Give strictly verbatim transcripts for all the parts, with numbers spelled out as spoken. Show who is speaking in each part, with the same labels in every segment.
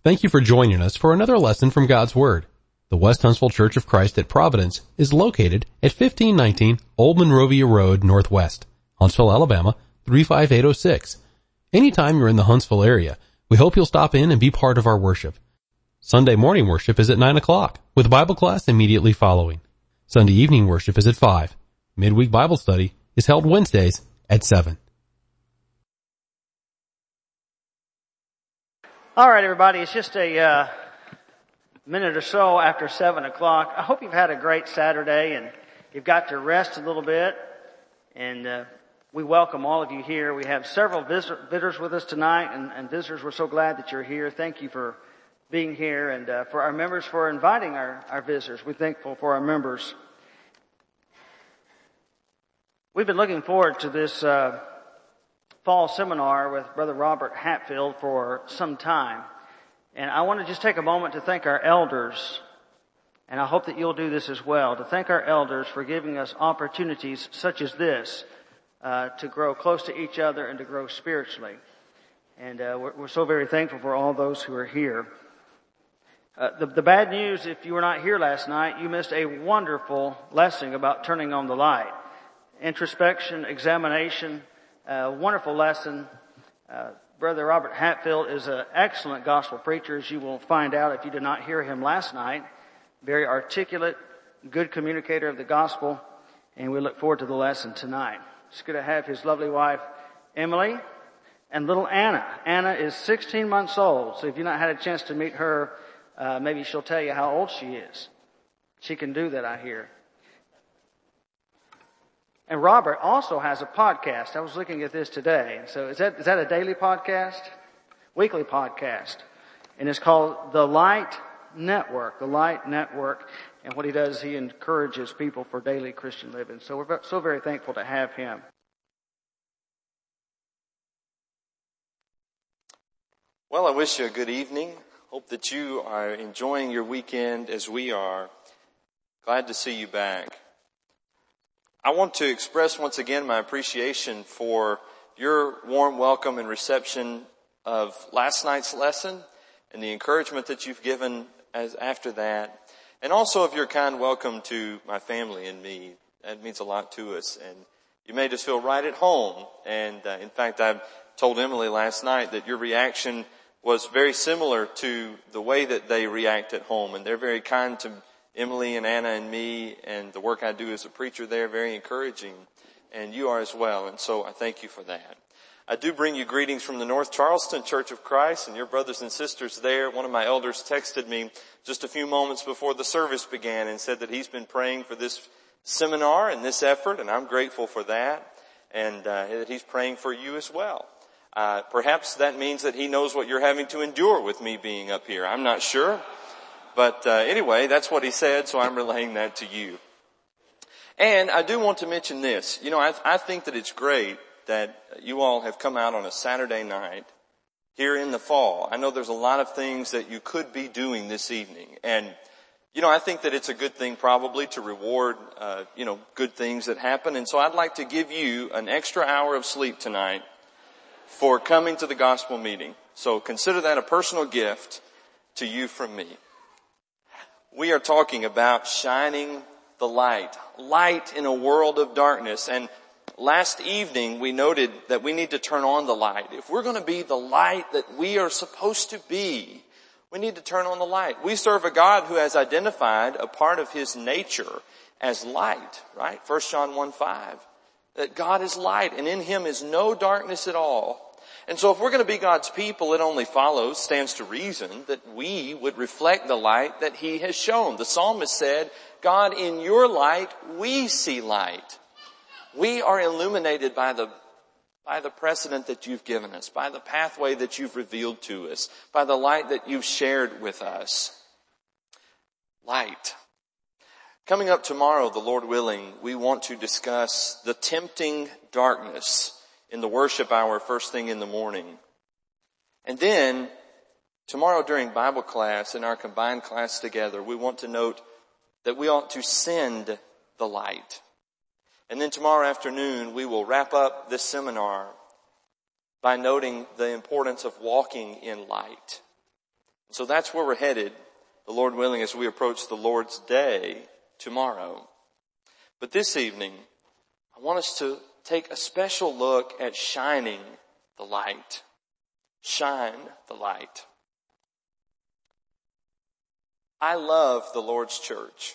Speaker 1: Thank you for joining us for another lesson from God's Word. The West Huntsville Church of Christ at Providence is located at fifteen nineteen Old Monrovia Road Northwest, Huntsville, Alabama, three five eight oh six. Anytime you're in the Huntsville area, we hope you'll stop in and be part of our worship. Sunday morning worship is at nine o'clock, with Bible class immediately following. Sunday evening worship is at five. Midweek Bible study is held Wednesdays at seven.
Speaker 2: All right, everybody, it's just a uh, minute or so after seven o'clock. I hope you've had a great Saturday and you've got to rest a little bit. And uh, we welcome all of you here. We have several visitors with us tonight, and, and visitors, we're so glad that you're here. Thank you for being here, and uh, for our members for inviting our, our visitors. We're thankful for our members. We've been looking forward to this uh fall seminar with Brother Robert Hatfield for some time. And I want to just take a moment to thank our elders, and I hope that you'll do this as well, to thank our elders for giving us opportunities such as this uh, to grow close to each other and to grow spiritually. And uh, we're, we're so very thankful for all those who are here. Uh, the, the bad news, if you were not here last night, you missed a wonderful lesson about turning on the light. Introspection, examination, a wonderful lesson. Uh, Brother Robert Hatfield is an excellent gospel preacher, as you will find out if you did not hear him last night. Very articulate, good communicator of the gospel, and we look forward to the lesson tonight. It's good to have his lovely wife, Emily, and little Anna. Anna is sixteen months old, so if you've not had a chance to meet her, uh, maybe she'll tell you how old she is. She can do that, I hear. And Robert also has a podcast. I was looking at this today. So is that, is that a daily podcast? Weekly podcast. And it's called The Light Network. The Light Network. And what he does, he encourages people for daily Christian living. So we're so very thankful to have him.
Speaker 3: Well, I wish you a good evening. Hope that you are enjoying your weekend as we are. Glad to see you back. I want to express once again my appreciation for your warm welcome and reception of last night's lesson and the encouragement that you've given as after that, and also of your kind welcome to my family and me. That means a lot to us, and you made us feel right at home. And uh, in fact, I told Emily last night that your reaction was very similar to the way that they react at home, and they're very kind to Emily and Anna and me, and the work I do as a preacher there, very encouraging, and you are as well, and so I thank you for that. I do bring you greetings from the North Charleston Church of Christ and your brothers and sisters there. One of my elders texted me just a few moments before the service began and said that he's been praying for this seminar and this effort, and I'm grateful for that, and uh, that he's praying for you as well. Uh, perhaps that means that he knows what you're having to endure with me being up here. I'm not sure. But uh, anyway, that's what he said, so I'm relaying that to you. And I do want to mention this. You know, I, I think that it's great that you all have come out on a Saturday night here in the fall. I know there's a lot of things that you could be doing this evening. And, you know, I think that it's a good thing probably to reward, uh, you know, good things that happen. And so I'd like to give you an extra hour of sleep tonight for coming to the gospel meeting. So consider that a personal gift to you from me. We are talking about shining the light. Light in a world of darkness. And last evening we noted that we need to turn on the light. If we're going to be the light that we are supposed to be, we need to turn on the light. We serve a God who has identified a part of his nature as light, right? First John one five. That God is light and in him is no darkness at all. And so if we're going to be God's people, it only follows, stands to reason, that we would reflect the light that he has shown. The psalmist said, God, in your light, we see light. We are illuminated by the, by the precedent that you've given us, by the pathway that you've revealed to us, by the light that you've shared with us. Light. Coming up tomorrow, the Lord willing, we want to discuss the tempting darkness in the worship hour first thing in the morning. And then tomorrow during Bible class, in our combined class together, we want to note that we ought to send the light. And then tomorrow afternoon, we will wrap up this seminar by noting the importance of walking in light. So that's where we're headed, the Lord willing, as we approach the Lord's Day tomorrow. But this evening, I want us to take a special look at shining the light. Shine the light. I love the Lord's church.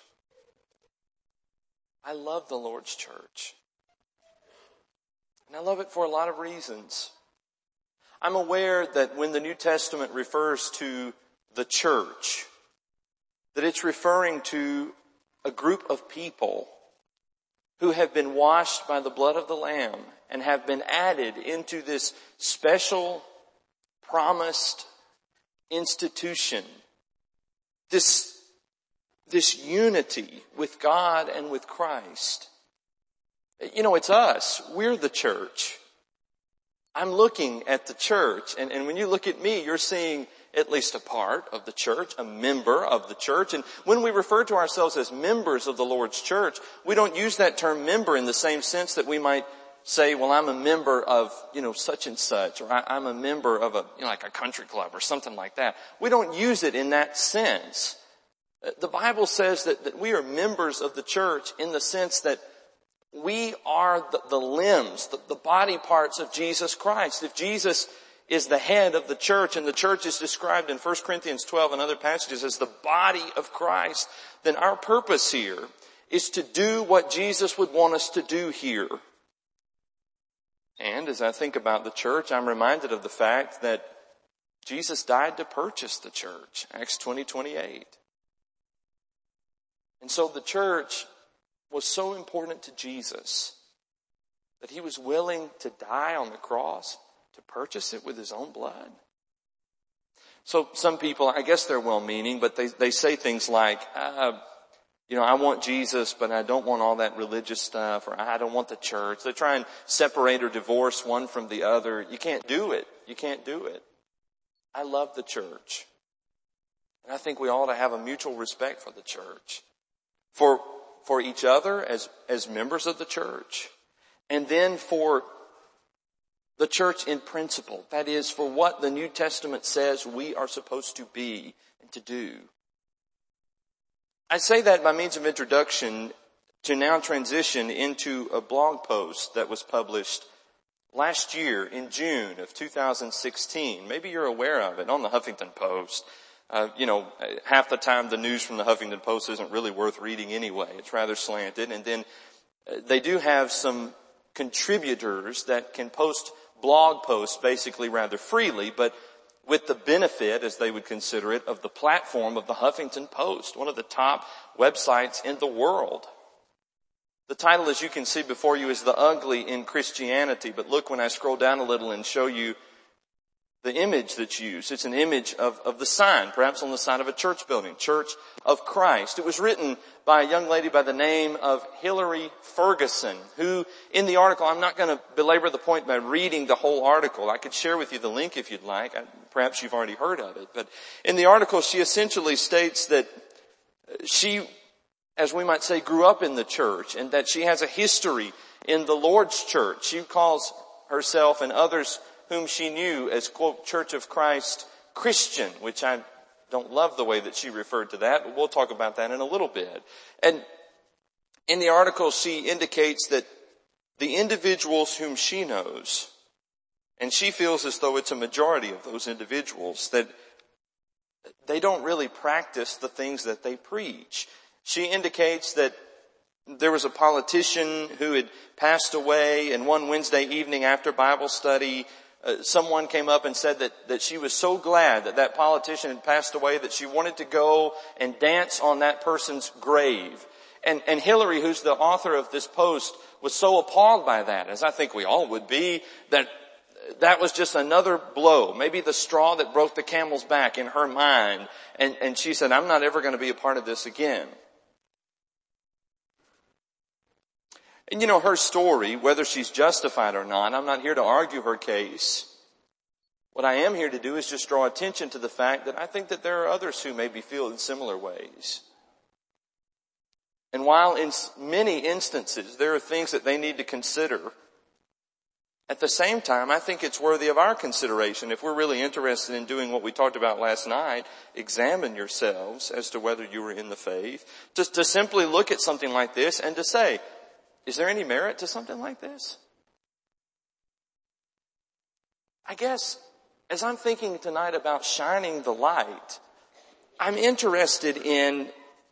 Speaker 3: I love the Lord's church. And I love it for a lot of reasons. I'm aware that when the New Testament refers to the church, that it's referring to a group of people who have been washed by the blood of the Lamb and have been added into this special, promised institution. This, this unity with God and with Christ. You know, it's us. We're the church. I'm looking at the church, and, and when you look at me, you're seeing at least a part of the church, a member of the church. And when we refer to ourselves as members of the Lord's church, we don't use that term member in the same sense that we might say, well, I'm a member of, you know, such and such, or I, I'm a member of a, you know, like a country club or something like that. We don't use it in that sense. The Bible says that, that we are members of the church in the sense that we are the, the limbs, the, the body parts of Jesus Christ. If Jesus is the head of the church, and the church is described in First Corinthians twelve and other passages as the body of Christ, then our purpose here is to do what Jesus would want us to do here. And as I think about the church, I'm reminded of the fact that Jesus died to purchase the church, Acts twenty twenty-eight. And so the church was so important to Jesus that he was willing to die on the cross to purchase it with his own blood. So some people, I guess they're well-meaning, but they, they say things like, uh, you know, I want Jesus, but I don't want all that religious stuff, or I don't want the church. They try and separate or divorce one from the other. You can't do it. You can't do it. I love the church. And I think we ought to have a mutual respect for the church. For, for each other as, as members of the church. And then for the church in principle. That is, for what the New Testament says we are supposed to be and to do. I say that by means of introduction to now transition into a blog post that was published last year in June of two thousand sixteen. Maybe you're aware of it, on the Huffington Post. Uh, you know, half the time the news from the Huffington Post isn't really worth reading anyway. It's rather slanted. And then uh, they do have some contributors that can post blog posts basically rather freely, but with the benefit, as they would consider it, of the platform of the Huffington Post, one of the top websites in the world. The title, as you can see before you, is The Ugly in Christianity. But look, when I scroll down a little and show you the image that's used, it's an image of, of the sign, perhaps on the side of a church building, Church of Christ. It was written by a young lady by the name of Hillary Ferguson, who in the article, I'm not going to belabor the point by reading the whole article. I could share with you the link if you'd like. I, perhaps you've already heard of it. But in the article, she essentially states that she, as we might say, grew up in the church and that she has a history in the Lord's church. She calls herself and others whom she knew as, quote, Church of Christ Christian, which I don't love the way that she referred to that, but we'll talk about that in a little bit. And in the article, she indicates that the individuals whom she knows, and she feels as though it's a majority of those individuals, that they don't really practice the things that they preach. She indicates that there was a politician who had passed away, and one Wednesday evening after Bible study, Uh, someone came up and said that, that she was so glad that that politician had passed away that she wanted to go and dance on that person's grave. And, and Hillary, who's the author of this post, was so appalled by that, as I think we all would be, that that was just another blow, maybe the straw that broke the camel's back in her mind. And, and she said, I'm not ever going to be a part of this again. And you know, her story, whether she's justified or not, I'm not here to argue her case. What I am here to do is just draw attention to the fact that I think that there are others who maybe feel in similar ways. And while in many instances there are things that they need to consider, At the same time, I think it's worthy of our consideration. If we're really interested in doing what we talked about last night, examine yourselves as to whether you are in the faith. Just to simply look at something like this and to say, is there any merit to something like this? I guess as I'm thinking tonight about shining the light, I'm interested in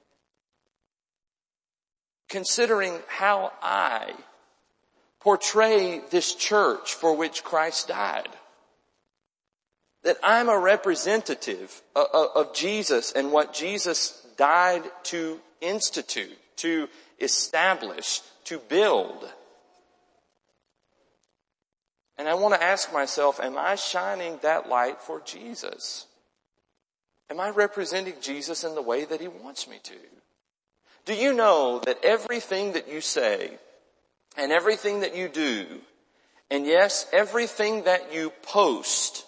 Speaker 3: considering how I portray this church for which Christ died. That I'm a representative of Jesus and what Jesus died to institute, to establish, to build. And I want to ask myself, am I shining that light for Jesus? Am I representing Jesus in the way that he wants me to? Do you know that everything that you say and everything that you do, and yes, everything that you post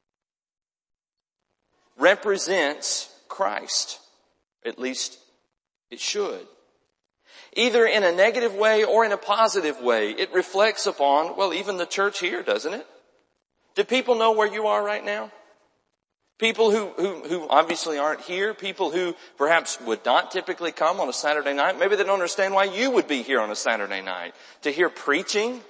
Speaker 3: represents Christ? At least it should. Either in a negative way or in a positive way. It reflects upon, well, even the church here, doesn't it? Do people know where you are right now? People who, who, who obviously aren't here, people who perhaps would not typically come on a Saturday night. Maybe they don't understand why you would be here on a Saturday night to hear preaching.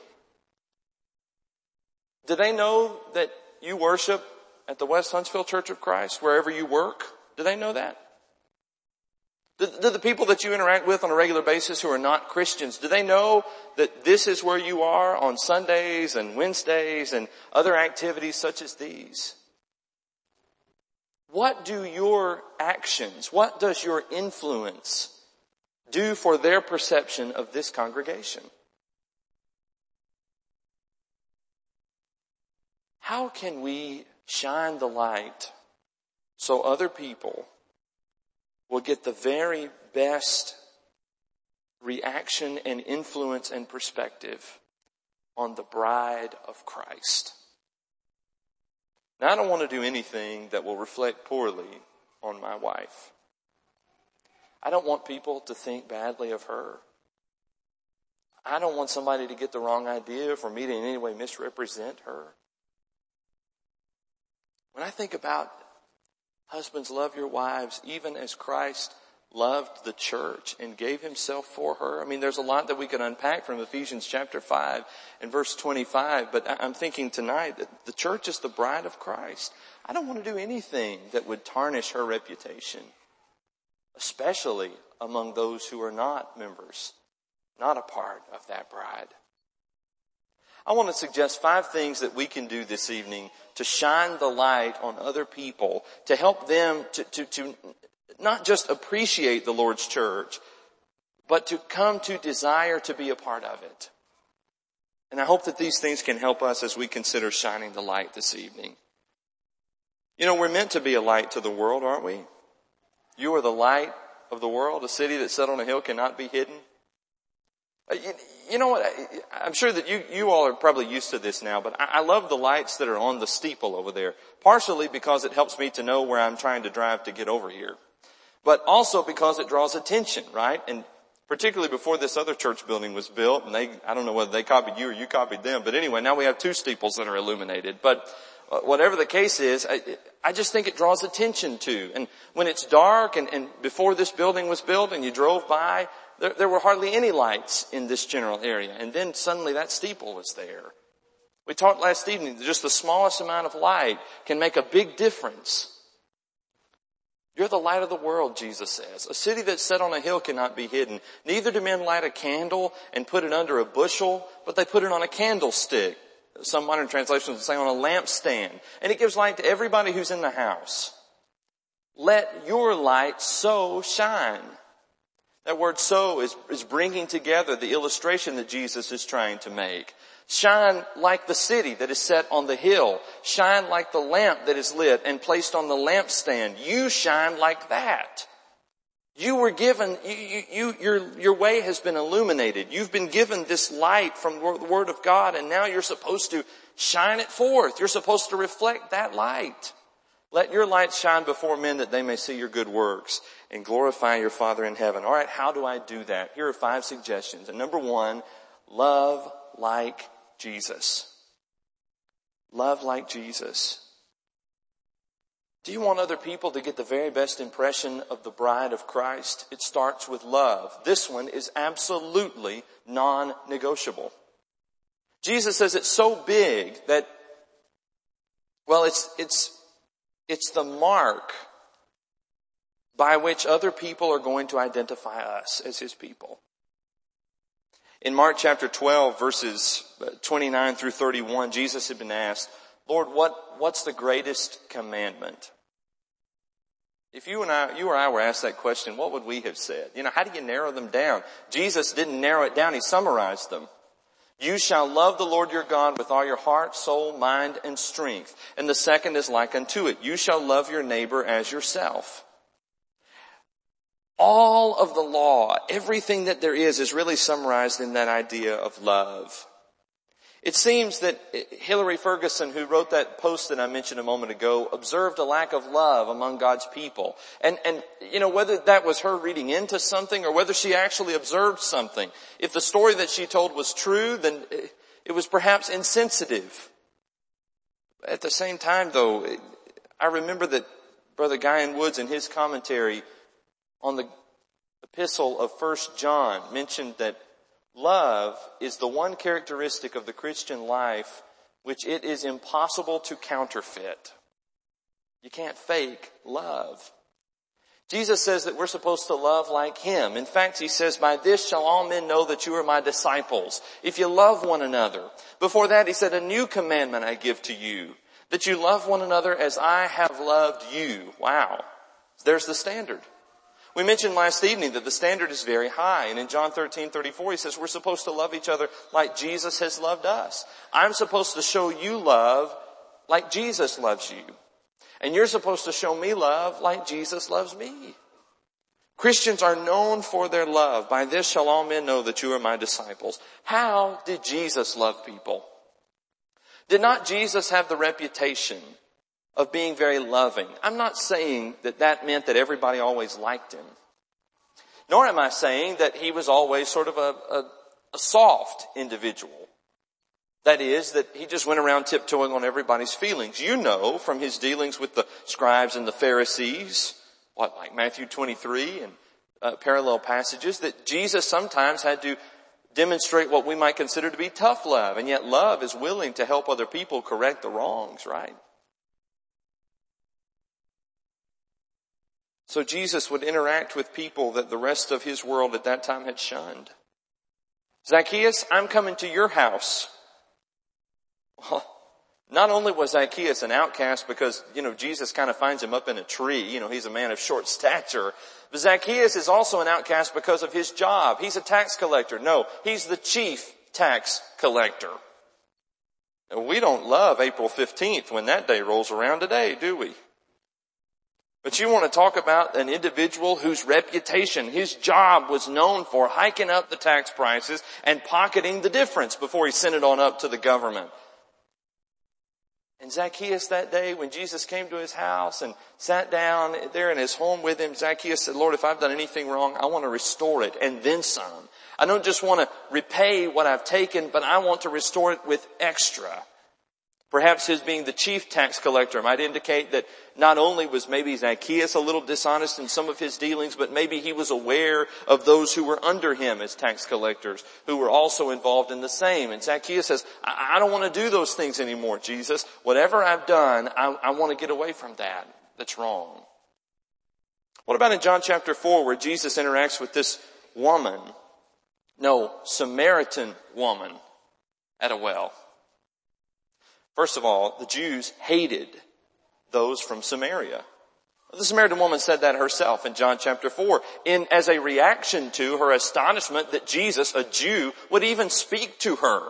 Speaker 3: Do they know that you worship at the West Huntsville Church of Christ wherever you work? Do they know that? Do, do the people that you interact with on a regular basis who are not Christians, do they know that this is where you are on Sundays and Wednesdays and other activities such as these? What do your actions, what does your influence do for their perception of this congregation? How can we shine the light so other people will get the very best reaction and influence and perspective on the bride of Christ? Now, I don't want to do anything that will reflect poorly on my wife. I don't want people to think badly of her. I don't want somebody to get the wrong idea for me to in any way misrepresent her. When I think about husbands, love your wives even as Christ loved the church and gave himself for her. I mean, there's a lot that we could unpack from Ephesians chapter five and verse twenty-five, but I'm thinking tonight that the church is the bride of Christ. I don't want to do anything that would tarnish her reputation, especially among those who are not members, not a part of that bride. I want to suggest five things that we can do this evening to shine the light on other people, to help them to, to, to not just appreciate the Lord's church, but to come to desire to be a part of it. And I hope that these things can help us as we consider shining the light this evening. You know, we're meant to be a light to the world, aren't we? You are the light of the world. A city that's set on a hill cannot be hidden. You, you know what? I'm sure that you, you all are probably used to this now, but I, I love the lights that are on the steeple over there. Partially because it helps me to know where I'm trying to drive to get over here. But also because it draws attention, right? And particularly before this other church building was built, and they, I don't know whether they copied you or you copied them, but anyway, now we have two steeples that are illuminated. But whatever the case is, I, I just think it draws attention to. And when it's dark and, and before this building was built and you drove by, there, there were hardly any lights in this general area. And then suddenly that steeple was there. We talked last evening that just the smallest amount of light can make a big difference. You're the light of the world, Jesus says. A city that's set on a hill cannot be hidden. Neither do men light a candle and put it under a bushel, but they put it on a candlestick. Some modern translations say on a lampstand. And it gives light to everybody who's in the house. Let your light so shine. That word so is, is bringing together the illustration that Jesus is trying to make. Shine like the city that is set on the hill. Shine like the lamp that is lit and placed on the lampstand. You shine like that. You were given, you, you, you, your, your way has been illuminated. You've been given this light from the Word of God, and now you're supposed to shine it forth. You're supposed to reflect that light. Let your light shine before men that they may see your good works and glorify your Father in heaven. All right, how do I do that? Here are five suggestions. And number one, love like Jesus. Love like Jesus. Do you want other people to get the very best impression of the bride of Christ? It starts with love. This one is absolutely non-negotiable. Jesus says it's so big that, well, it's, it's, it's the mark by which other people are going to identify us as His people. In Mark chapter twelve, verses twenty-nine through thirty-one, Jesus had been asked, Lord, what, what's the greatest commandment? If you and I, you or I were asked that question, what would we have said? You know, how do you narrow them down? Jesus didn't narrow it down. He summarized them. You shall love the Lord your God with all your heart, soul, mind, and strength. And the second is like unto it. You shall love your neighbor as yourself. All of the law, everything that there is, is really summarized in that idea of love. It seems that Hillary Ferguson, who wrote that post that I mentioned a moment ago, observed a lack of love among God's people. And, and, you know, whether that was her reading into something or whether she actually observed something, if the story that she told was true, then it was perhaps insensitive. At the same time, though, I remember that Brother Guyan Woods in his commentary on the epistle of First John mentioned that love is the one characteristic of the Christian life which it is impossible to counterfeit. You can't fake love. Jesus says that we're supposed to love like Him. In fact, He says, by this shall all men know that you are my disciples, if you love one another. Before that, He said, a new commandment I give to you, that you love one another as I have loved you. Wow. There's the standard. We mentioned last evening that the standard is very high. And in John thirteen thirty-four, He says we're supposed to love each other like Jesus has loved us. I'm supposed to show you love like Jesus loves you. And you're supposed to show me love like Jesus loves me. Christians are known for their love. By this shall all men know that you are my disciples. How did Jesus love people? Did not Jesus have the reputation of being very loving? I'm not saying that that meant that everybody always liked Him. Nor am I saying that He was always sort of a, a, a soft individual. That is, that He just went around tiptoeing on everybody's feelings. You know from His dealings with the scribes and the Pharisees, what, like Matthew twenty-three and uh, parallel passages, that Jesus sometimes had to demonstrate what we might consider to be tough love. And yet love is willing to help other people correct the wrongs, right? So Jesus would interact with people that the rest of His world at that time had shunned. Zacchaeus, I'm coming to your house. Well, not only was Zacchaeus an outcast because, you know, Jesus kind of finds him up in a tree. You know, he's a man of short stature. But Zacchaeus is also an outcast because of his job. He's a tax collector. No, he's the chief tax collector. And we don't love April fifteenth when that day rolls around today, do we? But you want to talk about an individual whose reputation, his job was known for hiking up the tax prices and pocketing the difference before he sent it on up to the government. And Zacchaeus that day, when Jesus came to his house and sat down there in his home with him, Zacchaeus said, Lord, if I've done anything wrong, I want to restore it and then some. I don't just want to repay what I've taken, but I want to restore it with extra. Perhaps his being the chief tax collector might indicate that not only was maybe Zacchaeus a little dishonest in some of his dealings, but maybe he was aware of those who were under him as tax collectors, who were also involved in the same. And Zacchaeus says, I, I don't want to do those things anymore, Jesus. Whatever I've done, I, I want to get away from that. That's wrong. What about in John chapter four, where Jesus interacts with this woman, no, Samaritan woman at a well? First of all, the Jews hated those from Samaria. The Samaritan woman said that herself in John chapter four, in as a reaction to her astonishment that Jesus, a Jew, would even speak to her.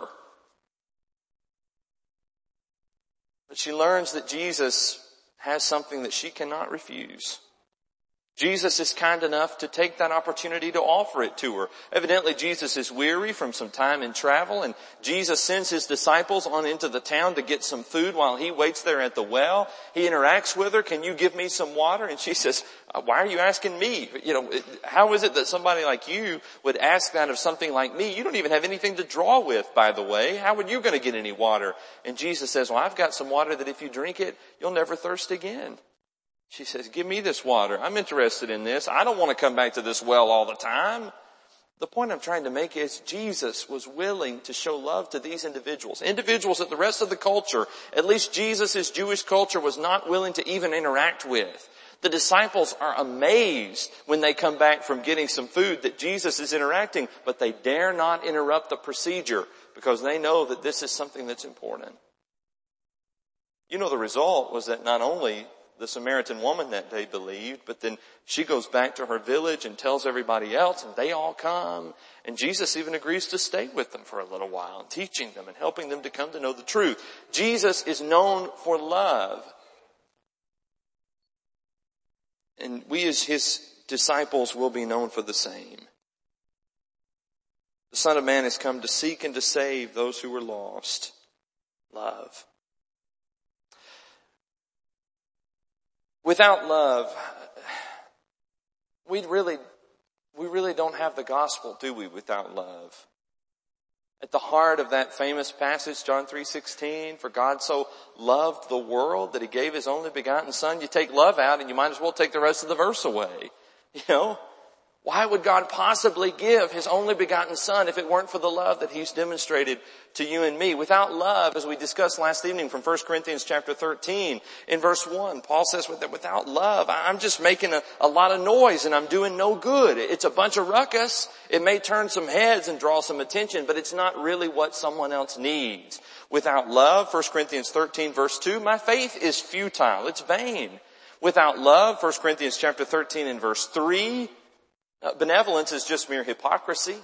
Speaker 3: But she learns that Jesus has something that she cannot refuse. Jesus is kind enough to take that opportunity to offer it to her. Evidently, Jesus is weary from some time in travel, and Jesus sends his disciples on into the town to get some food while he waits there at the well. He interacts with her, "Can you give me some water?" And she says, "Why are you asking me? You know, how is it that somebody like you would ask that of something like me? You don't even have anything to draw with, by the way. How are you going to get any water?" And Jesus says, "Well, I've got some water that if you drink it, you'll never thirst again." She says, "Give me this water. I'm interested in this. I don't want to come back to this well all the time." The point I'm trying to make is Jesus was willing to show love to these individuals. Individuals that the rest of the culture, at least Jesus' Jewish culture, was not willing to even interact with. The disciples are amazed when they come back from getting some food that Jesus is interacting, but they dare not interrupt the procedure because they know that this is something that's important. You know, the result was that not only the Samaritan woman that day believed, but then she goes back to her village and tells everybody else, and they all come. And Jesus even agrees to stay with them for a little while, teaching them and helping them to come to know the truth. Jesus is known for love. And we as his disciples will be known for the same. The Son of Man has come to seek and to save those who were lost. Love. Without love, we really, we really don't have the gospel, do we, without love? At the heart of that famous passage, John three sixteen, "For God so loved the world that he gave his only begotten Son." You take love out and you might as well take the rest of the verse away. You know? Why would God possibly give his only begotten Son if it weren't for the love that he's demonstrated to you and me? Without love, as we discussed last evening from First Corinthians chapter thirteen, in verse one, Paul says that without love, I'm just making a, a lot of noise and I'm doing no good. It's a bunch of ruckus. It may turn some heads and draw some attention, but it's not really what someone else needs. Without love, First Corinthians thirteen verse two, "My faith is futile. It's vain." Without love, First Corinthians chapter thirteen and verse three, benevolence is just mere hypocrisy.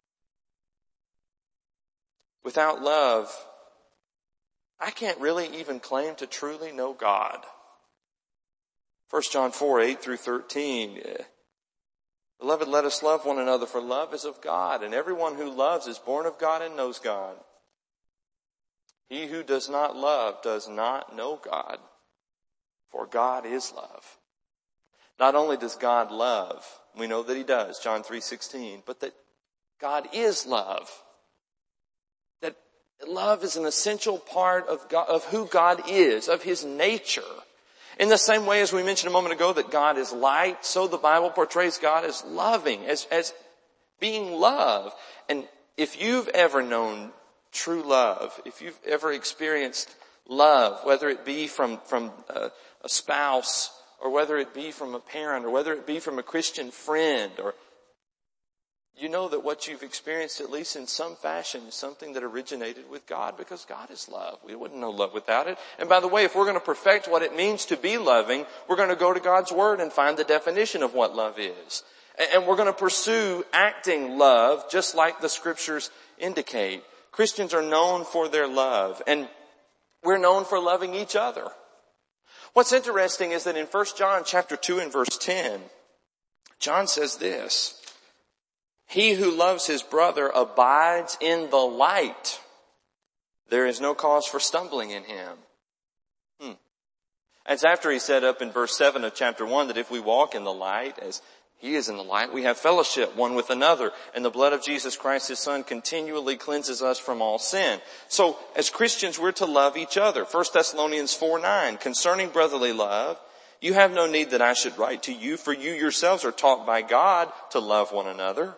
Speaker 3: Without love, I can't really even claim to truly know God. First John four, eight through thirteen. "Beloved, let us love one another, for love is of God, and everyone who loves is born of God and knows God. He who does not love does not know God, for God is love." Not only does God love, we know that he does, John three sixteen, but that God is love. That love is an essential part of God, of who God is, of his nature. In the same way as we mentioned a moment ago that God is light, so the Bible portrays God as loving, as, as being love. And if you've ever known true love, if you've ever experienced love, whether it be from, from a, a spouse, or whether it be from a parent, or whether it be from a Christian friend, or you know that what you've experienced, at least in some fashion, is something that originated with God, because God is love. We wouldn't know love without it. And by the way, if we're going to perfect what it means to be loving, we're going to go to God's Word and find the definition of what love is. And we're going to pursue acting love just like the Scriptures indicate. Christians are known for their love, and we're known for loving each other. What's interesting is that in First John chapter two and verse ten, John says this: "He who loves his brother abides in the light. There is no cause for stumbling in him." Hmm. That's after he said up in verse seven of chapter one that if we walk in the light as he is in the light, we have fellowship one with another, and the blood of Jesus Christ, his Son, continually cleanses us from all sin. So, as Christians, we're to love each other. First Thessalonians four nine, "Concerning brotherly love, you have no need that I should write to you, for you yourselves are taught by God to love one another."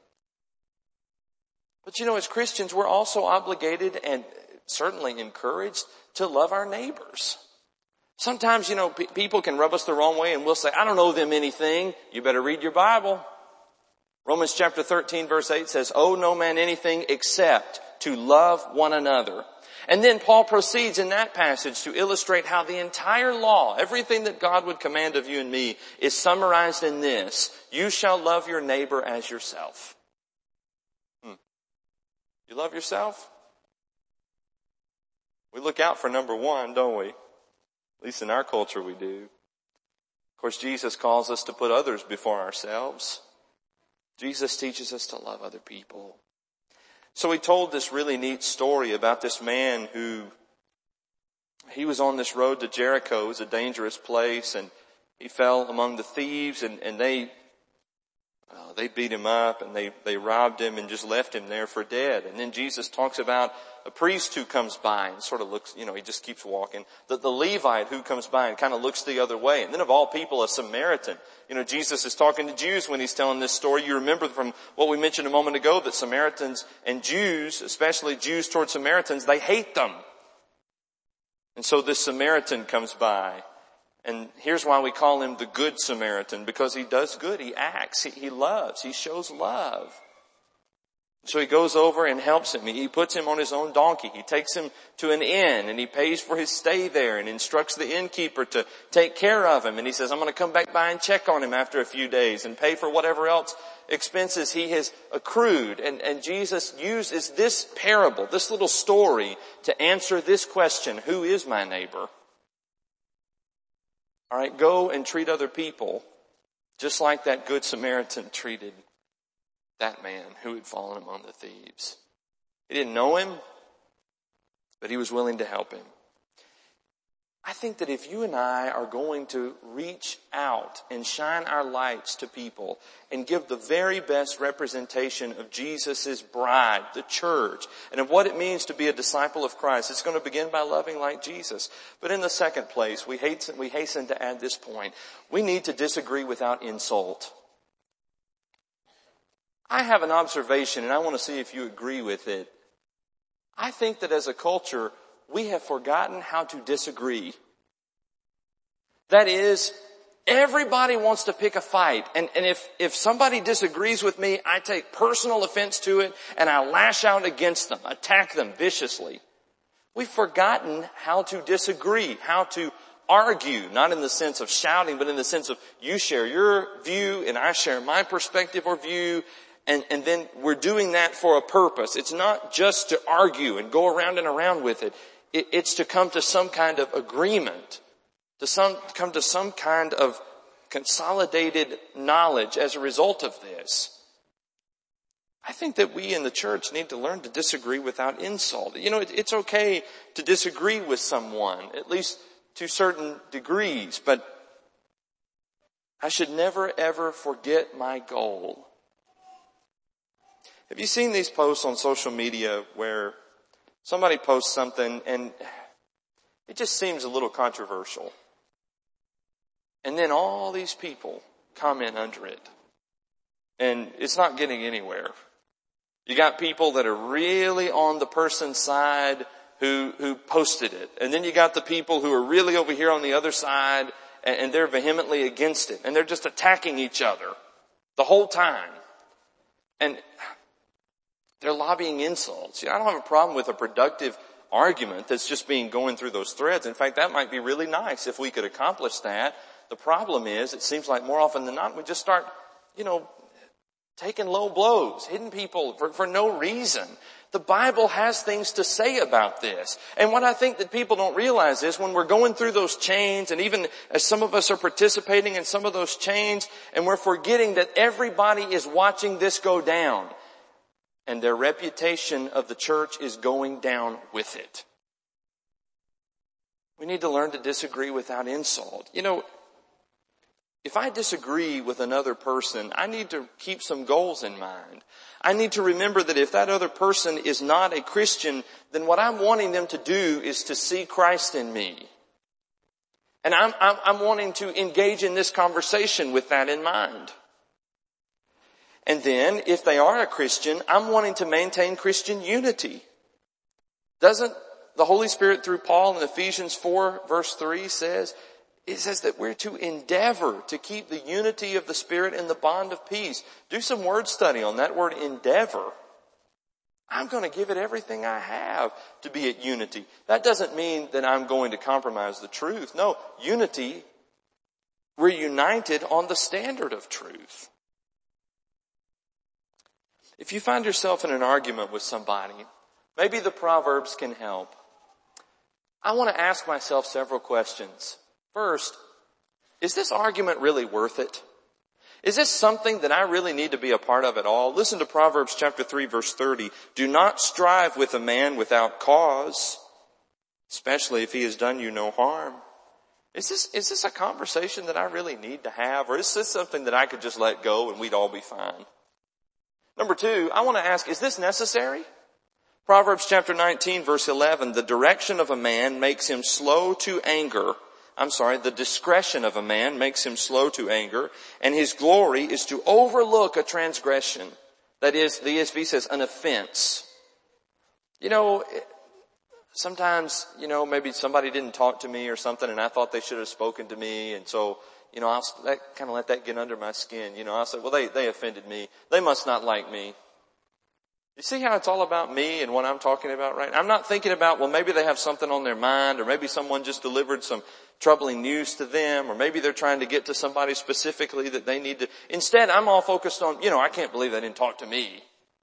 Speaker 3: But you know, as Christians, we're also obligated and certainly encouraged to love our neighbors. Sometimes, you know, p- people can rub us the wrong way and we'll say, "I don't owe them anything." You better read your Bible. Romans chapter thirteen verse eight says, "Owe no man anything except to love one another." And then Paul proceeds in that passage to illustrate how the entire law, everything that God would command of you and me, is summarized in this: "You shall love your neighbor as yourself." Hmm. You love yourself? We look out for number one, don't we? At least in our culture we do. Of course, Jesus calls us to put others before ourselves. Jesus teaches us to love other people. So he told this really neat story about this man who, he was on this road to Jericho. It was a dangerous place, and he fell among the thieves, and, and they, uh, they beat him up, and they, they robbed him and just left him there for dead. And then Jesus talks about a priest who comes by and sort of looks, you know, he just keeps walking. The, the Levite who comes by and kind of looks the other way. And then of all people, a Samaritan. You know, Jesus is talking to Jews when he's telling this story. You remember from what we mentioned a moment ago that Samaritans and Jews, especially Jews toward Samaritans, they hate them. And so this Samaritan comes by. And here's why we call him the Good Samaritan, because he does good. He acts. He, he loves. He shows love. So he goes over and helps him. He puts him on his own donkey. He takes him to an inn and he pays for his stay there and instructs the innkeeper to take care of him. And he says, I'm going to come back by and check on him after a few days and pay for whatever else expenses he has accrued. And, and Jesus uses this parable, this little story, to answer this question: who is my neighbor? All right, go and treat other people just like that Good Samaritan treated that man who had fallen among the thieves. He didn't know him, but he was willing to help him. I think that if you and I are going to reach out and shine our lights to people and give the very best representation of Jesus' bride, the church, and of what it means to be a disciple of Christ, it's going to begin by loving like Jesus. But in the second place, we hasten, we hasten to add this point. We need to disagree without insult. I have an observation, and I want to see if you agree with it. I think that as a culture, we have forgotten how to disagree. That is, everybody wants to pick a fight. And, and if, if somebody disagrees with me, I take personal offense to it and I lash out against them, attack them viciously. We've forgotten how to disagree, how to argue, not in the sense of shouting, but in the sense of you share your view and I share my perspective or view. And, and then we're doing that for a purpose. It's not just to argue and go around and around with it. it it's to come to some kind of agreement, to some, come to some kind of consolidated knowledge as a result of this. I think that we in the church need to learn to disagree without insult. You know, it, it's okay to disagree with someone, at least to certain degrees, but I should never ever forget my goal. Have you seen these posts on social media where somebody posts something and it just seems a little controversial? And then all these people comment under it. And it's not getting anywhere. You got people that are really on the person's side who, who posted it. And then you got the people who are really over here on the other side and, and they're vehemently against it. And they're just attacking each other the whole time. And they're lobbying insults. You know, I don't have a problem with a productive argument that's just being going through those threads. In fact, that might be really nice if we could accomplish that. The problem is, it seems like more often than not, we just start, you know, taking low blows, hitting people for, for no reason. The Bible has things to say about this. And what I think that people don't realize is when we're going through those chains, and even as some of us are participating in some of those chains, and we're forgetting that everybody is watching this go down. And their reputation of the church is going down with it. We need to learn to disagree without insult. You know, if I disagree with another person, I need to keep some goals in mind. I need to remember that if that other person is not a Christian, then what I'm wanting them to do is to see Christ in me. And I'm, I'm, I'm wanting to engage in this conversation with that in mind. And then, if they are a Christian, I'm wanting to maintain Christian unity. Doesn't the Holy Spirit through Paul in Ephesians four verse three says, it says that we're to endeavor to keep the unity of the Spirit in the bond of peace. Do some word study on that word endeavor. I'm going to give it everything I have to be at unity. That doesn't mean that I'm going to compromise the truth. No, unity, we're united on the standard of truth. If you find yourself in an argument with somebody, maybe the Proverbs can help. I want to ask myself several questions. First, is this argument really worth it? Is this something that I really need to be a part of at all? Listen to Proverbs chapter three, verse thirty. Do not strive with a man without cause, especially if he has done you no harm. Is this, is this a conversation that I really need to have? Or is this something that I could just let go and we'd all be fine? Number two, I want to ask, is this necessary? Proverbs chapter nineteen, verse eleven, the direction of a man makes him slow to anger. I'm sorry, the discretion of a man makes him slow to anger, and his glory is to overlook a transgression. That is, the E S V says, an offense. You know, sometimes, you know, maybe somebody didn't talk to me or something, and I thought they should have spoken to me, and so, you know, I'll kind of let that get under my skin. You know, I'll say, well, they, they offended me. They must not like me. You see how it's all about me and what I'm talking about, right? I'm not thinking about, well, maybe they have something on their mind, or maybe someone just delivered some troubling news to them, or maybe they're trying to get to somebody specifically that they need to. Instead, I'm all focused on, you know, I can't believe they didn't talk to me.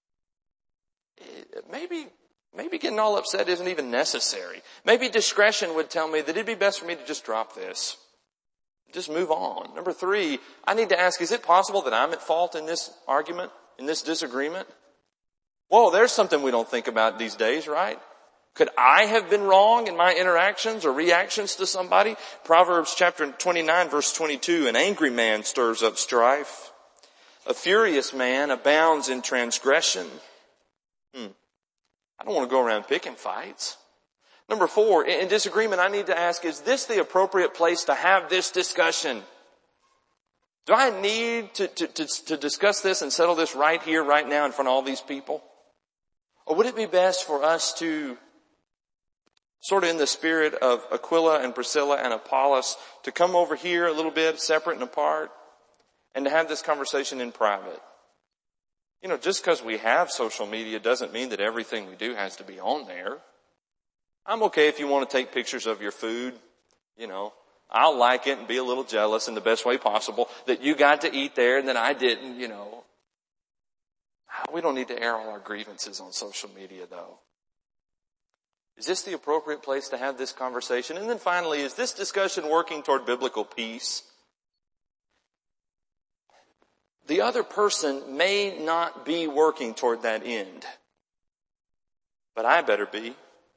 Speaker 3: Maybe, maybe getting all upset isn't even necessary. Maybe discretion would tell me that it'd be best for me to just drop this. Just move on. Number three, I need to ask, is it possible that I'm at fault in this argument, in this disagreement? Whoa, there's something we don't think about these days, right? Could I have been wrong in my interactions or reactions to somebody? Proverbs chapter twenty-nine, verse twenty-two, an angry man stirs up strife. A furious man abounds in transgression. Hmm. I don't want to go around picking fights. Number four, in disagreement, I need to ask, is this the appropriate place to have this discussion? Do I need to, to, to, to discuss this and settle this right here, right now in front of all these people? Or would it be best for us to, sort of in the spirit of Aquila and Priscilla and Apollos, to come over here a little bit separate and apart and to have this conversation in private? You know, just because we have social media doesn't mean that everything we do has to be on there. I'm okay if you want to take pictures of your food. You know, I'll like it and be a little jealous in the best way possible that you got to eat there and that I didn't, you know. We don't need to air all our grievances on social media, though. Is this the appropriate place to have this conversation? And then finally, is this discussion working toward biblical peace? The other person may not be working toward that end, but I better be.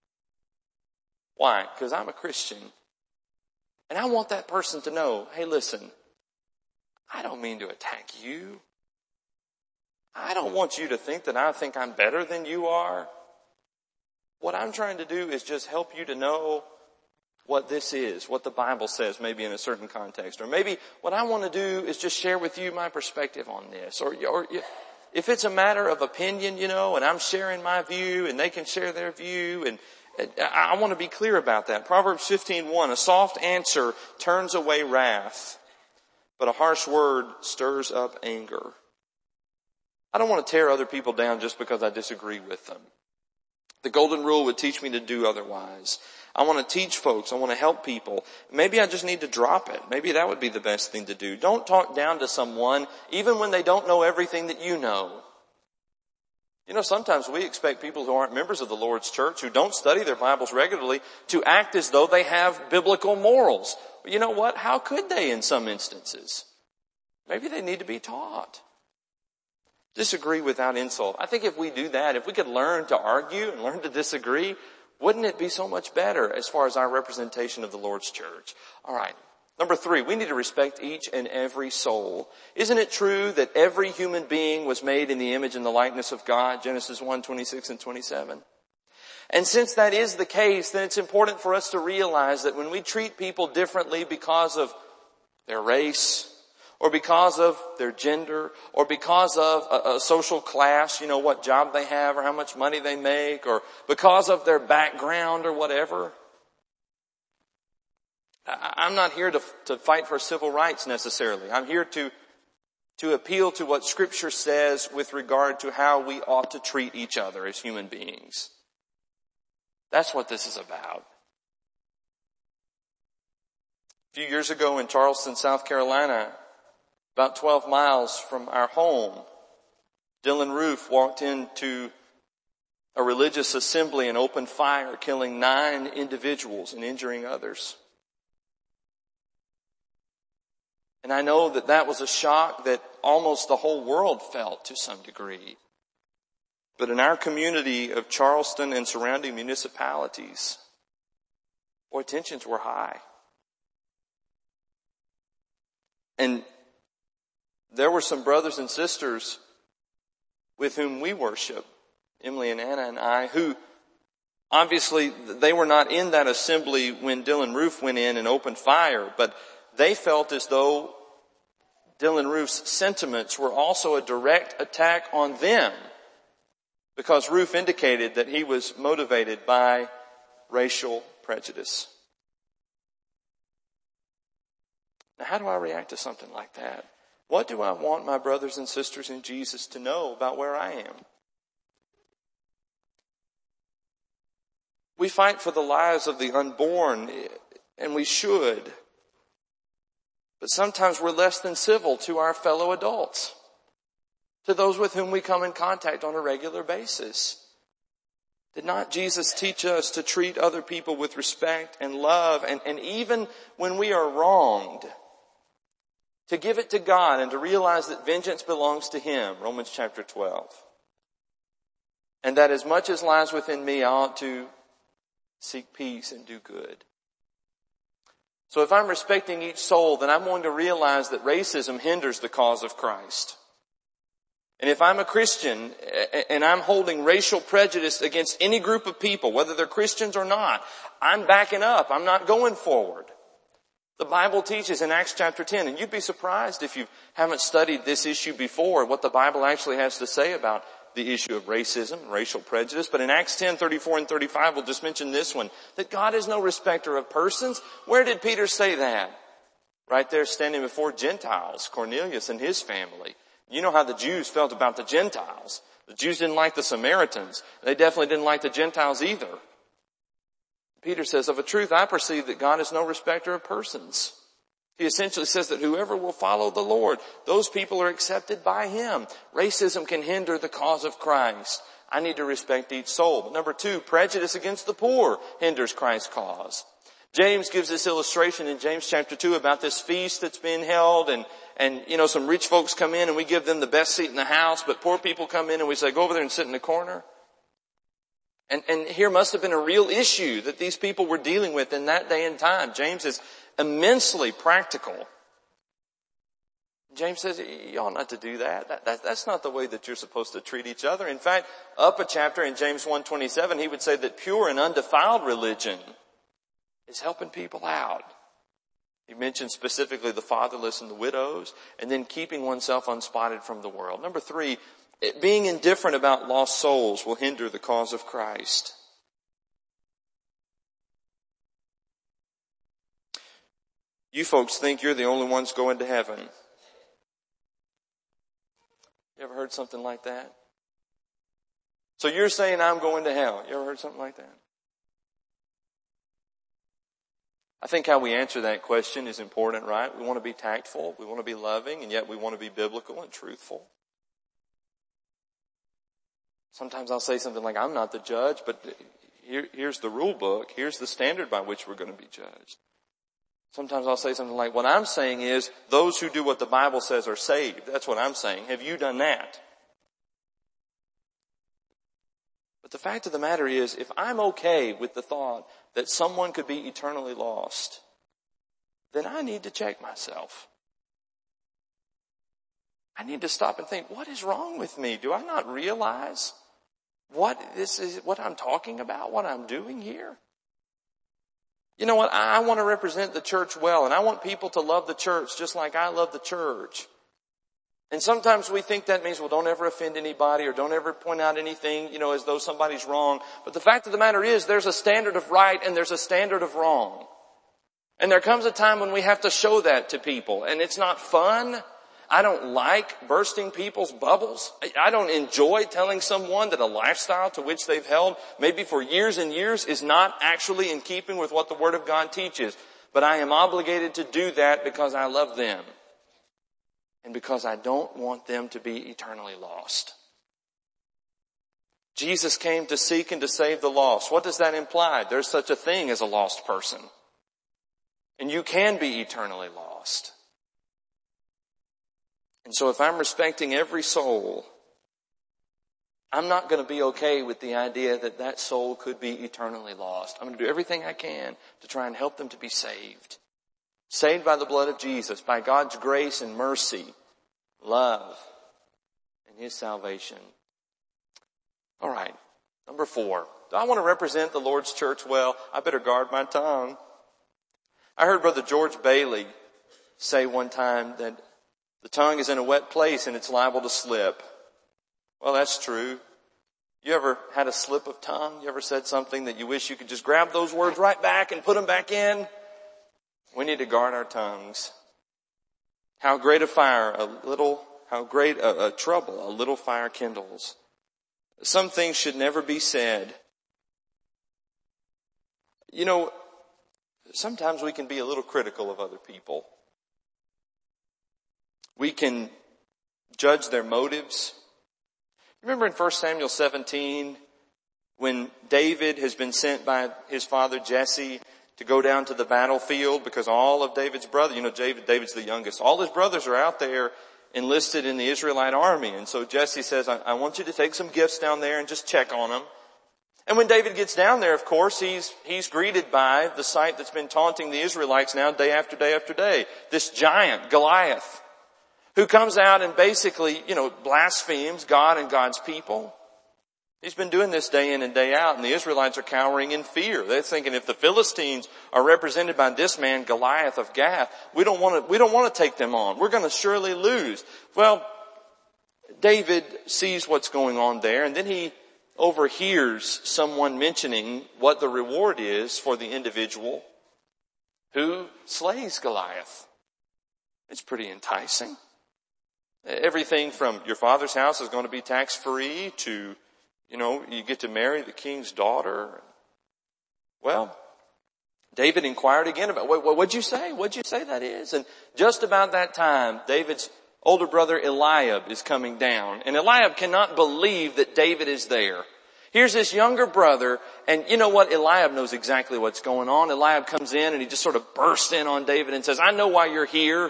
Speaker 3: Why? Because I'm a Christian. And I want that person to know, hey, listen, I don't mean to attack you. I don't want you to think that I think I'm better than you are. What I'm trying to do is just help you to know what this is, what the Bible says, maybe in a certain context. Or maybe what I want to do is just share with you my perspective on this. Or, or if it's a matter of opinion, you know, and I'm sharing my view and they can share their view, and I want to be clear about that. Proverbs fifteen one, a soft answer turns away wrath, but a harsh word stirs up anger. I don't want to tear other people down just because I disagree with them. The golden rule would teach me to do otherwise. I want to teach folks. I want to help people. Maybe I just need to drop it. Maybe that would be the best thing to do. Don't talk down to someone even when they don't know everything that you know. You know, sometimes we expect people who aren't members of the Lord's church, who don't study their Bibles regularly, to act as though they have biblical morals. You know what? How could they in some instances? Maybe they need to be taught. Disagree without insult. I think if we do that, if we could learn to argue and learn to disagree, wouldn't it be so much better as far as our representation of the Lord's church? All right. Number three, we need to respect each and every soul. Isn't it true that every human being was made in the image and the likeness of God? Genesis one, twenty-six and twenty-seven. And since that is the case, then it's important for us to realize that when we treat people differently because of their race, or because of their gender, or because of a, a social class, you know, what job they have or how much money they make, or because of their background or whatever. I, I'm not here to, to fight for civil rights necessarily. I'm here to, to appeal to what Scripture says with regard to how we ought to treat each other as human beings. That's what this is about. A few years ago in Charleston, South Carolina, about twelve miles from our home, Dylan Roof walked into a religious assembly and opened fire, killing nine individuals and injuring others. And I know that that was a shock that almost the whole world felt to some degree. But in our community of Charleston and surrounding municipalities, boy, tensions were high. And there were some brothers and sisters with whom we worship, Emily and Anna and I, who obviously they were not in that assembly when Dylan Roof went in and opened fire, but they felt as though Dylan Roof's sentiments were also a direct attack on them, because Roof indicated that he was motivated by racial prejudice. Now, how do I react to something like that? What do I want my brothers and sisters in Jesus to know about where I am? We fight for the lives of the unborn, and we should. But sometimes we're less than civil to our fellow adults, to those with whom we come in contact on a regular basis. Did not Jesus teach us to treat other people with respect and love, and, and even when we are wronged, to give it to God and to realize that vengeance belongs to Him, Romans chapter twelve. And that as much as lies within me, I ought to seek peace and do good. So if I'm respecting each soul, then I'm going to realize that racism hinders the cause of Christ. And if I'm a Christian and I'm holding racial prejudice against any group of people, whether they're Christians or not, I'm backing up. I'm not going forward. The Bible teaches in Acts chapter ten, and you'd be surprised if you haven't studied this issue before, what the Bible actually has to say about the issue of racism, racial prejudice. But in Acts ten, thirty-four and thirty-five, we'll just mention this one, that God is no respecter of persons. Where did Peter say that? Right there standing before Gentiles, Cornelius and his family. You know how the Jews felt about the Gentiles. The Jews didn't like the Samaritans. They definitely didn't like the Gentiles either. Peter says, of a truth I perceive that God is no respecter of persons. He essentially says that whoever will follow the Lord, those people are accepted by Him. Racism can hinder the cause of Christ. I need to respect each soul. But number two, prejudice against the poor hinders Christ's cause. James gives this illustration in James chapter two about this feast that's being held, and, and, you know, some rich folks come in and we give them the best seat in the house, but poor people come in and we say, go over there and sit in the corner. And, and here must have been a real issue that these people were dealing with in that day and time. James is immensely practical. James says, you ought not to do that. That, that. That's not the way that you're supposed to treat each other. In fact, up a chapter in James one twenty-seven, he would say that pure and undefiled religion is helping people out. He mentions specifically the fatherless and the widows, and then keeping oneself unspotted from the world. Number three, being indifferent about lost souls will hinder the cause of Christ. You folks think you're the only ones going to heaven. You ever heard something like that? So you're saying I'm going to hell. You ever heard something like that? I think how we answer that question is important, right? We want to be tactful, we want to be loving, and yet we want to be biblical and truthful. Sometimes I'll say something like, I'm not the judge, but here, here's the rule book. Here's the standard by which we're going to be judged. Sometimes I'll say something like, what I'm saying is those who do what the Bible says are saved. That's what I'm saying. Have you done that? But the fact of the matter is, if I'm okay with the thought that someone could be eternally lost, then I need to check myself. I need to stop and think, what is wrong with me? Do I not realize what this is, what I'm talking about, what I'm doing here? You know what? I want to represent the church well, and I want people to love the church just like I love the church. And sometimes we think that means, well, don't ever offend anybody or don't ever point out anything, you know, as though somebody's wrong. But the fact of the matter is, there's a standard of right and there's a standard of wrong. And there comes a time when we have to show that to people, and it's not fun. I don't like bursting people's bubbles. I don't enjoy telling someone that a lifestyle to which they've held maybe for years and years is not actually in keeping with what the Word of God teaches. But I am obligated to do that because I love them and because I don't want them to be eternally lost. Jesus came to seek and to save the lost. What does that imply? There's such a thing as a lost person. And you can be eternally lost. And so if I'm respecting every soul, I'm not going to be okay with the idea that that soul could be eternally lost. I'm going to do everything I can to try and help them to be saved. Saved by the blood of Jesus, by God's grace and mercy, love, and His salvation. All right, number four. Do I want to represent the Lord's church well? I better guard my tongue. I heard Brother George Bailey say one time that the tongue is in a wet place and it's liable to slip. Well, that's true. You ever had a slip of tongue? You ever said something that you wish you could just grab those words right back and put them back in? We need to guard our tongues. How great a fire, a little, how great a, a trouble, a little fire kindles. Some things should never be said. You know, sometimes we can be a little critical of other people. We can judge their motives. Remember in First Samuel seventeen, when David has been sent by his father Jesse to go down to the battlefield because all of David's brothers, you know, David, David's the youngest, all his brothers are out there enlisted in the Israelite army. And so Jesse says, I, I want you to take some gifts down there and just check on them. And when David gets down there, of course, he's, he's greeted by the sight that's been taunting the Israelites now day after day after day. This giant, Goliath, who comes out and basically, you know, blasphemes God and God's people. He's been doing this day in and day out, and the Israelites are cowering in fear. They're thinking if the Philistines are represented by this man, Goliath of Gath, we don't want to, we don't want to take them on. We're going to surely lose. Well, David sees what's going on there, and then he overhears someone mentioning what the reward is for the individual who slays Goliath. It's pretty enticing. Everything from your father's house is going to be tax-free to, you know, you get to marry the king's daughter. Well, David inquired again about, what, what'd you say? What'd you say that is? And just about that time, David's older brother Eliab is coming down. And Eliab cannot believe that David is there. Here's this younger brother, and you know what? Eliab knows exactly what's going on. Eliab comes in and he just sort of bursts in on David and says, I know why you're here.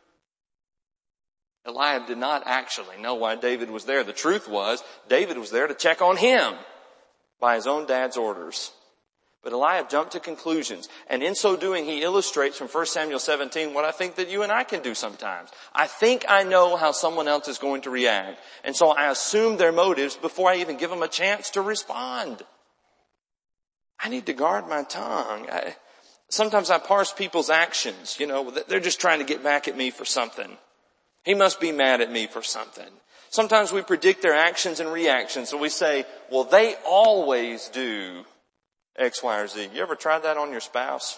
Speaker 3: Eliab did not actually know why David was there. The truth was, David was there to check on him by his own dad's orders. But Eliab jumped to conclusions, and in so doing, he illustrates from First Samuel seventeen what I think that you and I can do sometimes. I think I know how someone else is going to react, and so I assume their motives before I even give them a chance to respond. I need to guard my tongue. I, sometimes I parse people's actions. You know, they're just trying to get back at me for something. He must be mad at me for something. Sometimes we predict their actions and reactions, so we say, well, they always do X, Y, or Z. You ever tried that on your spouse?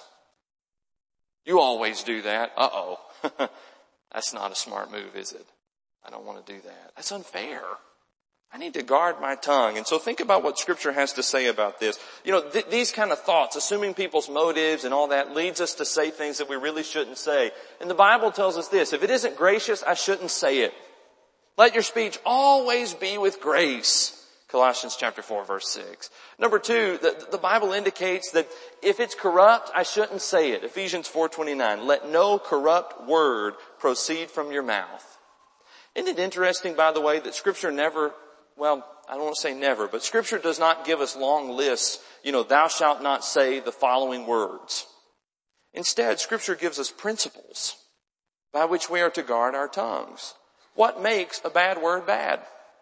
Speaker 3: You always do that. Uh-oh. That's not a smart move, is it? I don't want to do that. That's unfair. I need to guard my tongue. And so think about what Scripture has to say about this. You know, th- these kind of thoughts, assuming people's motives and all that, leads us to say things that we really shouldn't say. And the Bible tells us this, if it isn't gracious, I shouldn't say it. Let your speech always be with grace. Colossians chapter four, verse six. Number two, the, the Bible indicates that if it's corrupt, I shouldn't say it. Ephesians four twenty-nine, let no corrupt word proceed from your mouth. Isn't it interesting, by the way, that Scripture never, well, I don't want to say never, but Scripture does not give us long lists, you know, thou shalt not say the following words. Instead, Scripture gives us principles by which we are to guard our tongues. What makes a bad word bad?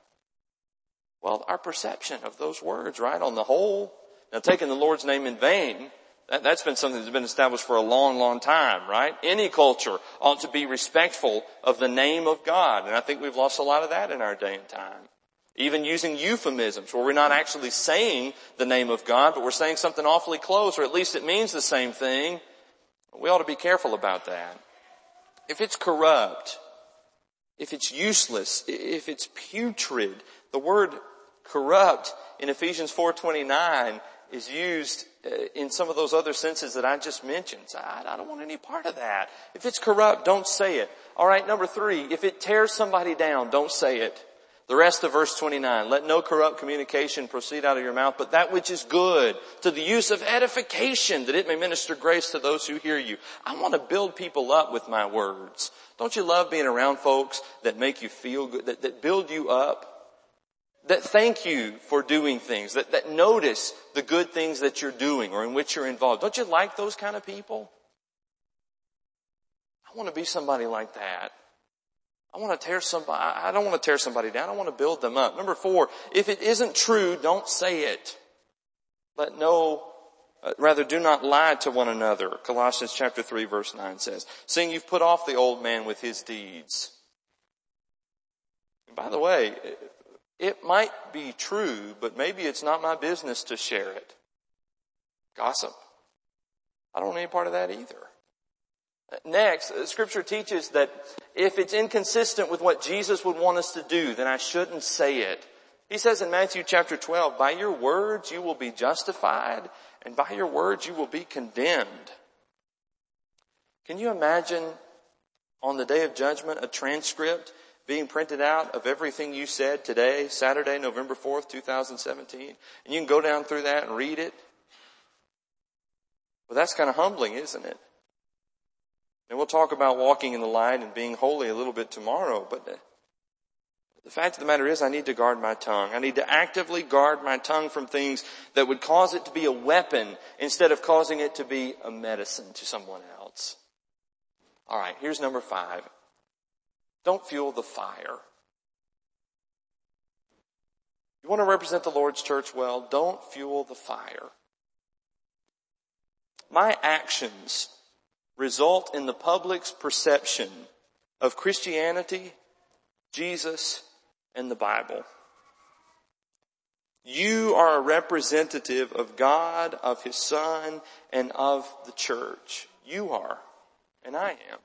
Speaker 3: Well, our perception of those words, right, on the whole. Now, taking the Lord's name in vain, that, that's been something that's been established for a long, long time, right? Any culture ought to be respectful of the name of God, and I think we've lost a lot of that in our day and time. Even using euphemisms where we're not actually saying the name of God, but we're saying something awfully close, or at least it means the same thing. We ought to be careful about that. If it's corrupt, if it's useless, if it's putrid, the word corrupt in Ephesians four twenty-nine is used in some of those other senses that I just mentioned. So I, I don't want any part of that. If it's corrupt, don't say it. All right, number three, if it tears somebody down, don't say it. The rest of verse twenty-nine, let no corrupt communication proceed out of your mouth, but that which is good to the use of edification, that it may minister grace to those who hear you. I want to build people up with my words. Don't you love being around folks that make you feel good, that, that build you up, that thank you for doing things, that, that notice the good things that you're doing or in which you're involved? Don't you like those kind of people? I want to be somebody like that. I want to tear somebody, I don't want to tear somebody down. I want to build them up. Number four, if it isn't true, don't say it. Let no, uh, rather do not lie to one another. Colossians chapter three verse nine says, seeing you've put off the old man with his deeds. And by the way, it might be true, but maybe it's not my business to share it. Gossip. I don't want any part of that either. Next, Scripture teaches that if it's inconsistent with what Jesus would want us to do, then I shouldn't say it. He says in Matthew chapter twelve, by your words you will be justified, and by your words you will be condemned. Can you imagine on the day of judgment a transcript being printed out of everything you said today, Saturday, November fourth, twenty seventeen, and you can go down through that and read it? Well, that's kind of humbling, isn't it? And we'll talk about walking in the light and being holy a little bit tomorrow, but the fact of the matter is I need to guard my tongue. I need to actively guard my tongue from things that would cause it to be a weapon instead of causing it to be a medicine to someone else. All right, here's number five. Don't fuel the fire. You want to represent the Lord's church well? Don't fuel the fire. My actions result in the public's perception of Christianity, Jesus, and the Bible. You are a representative of God, of His Son, and of the church. You are, and I am.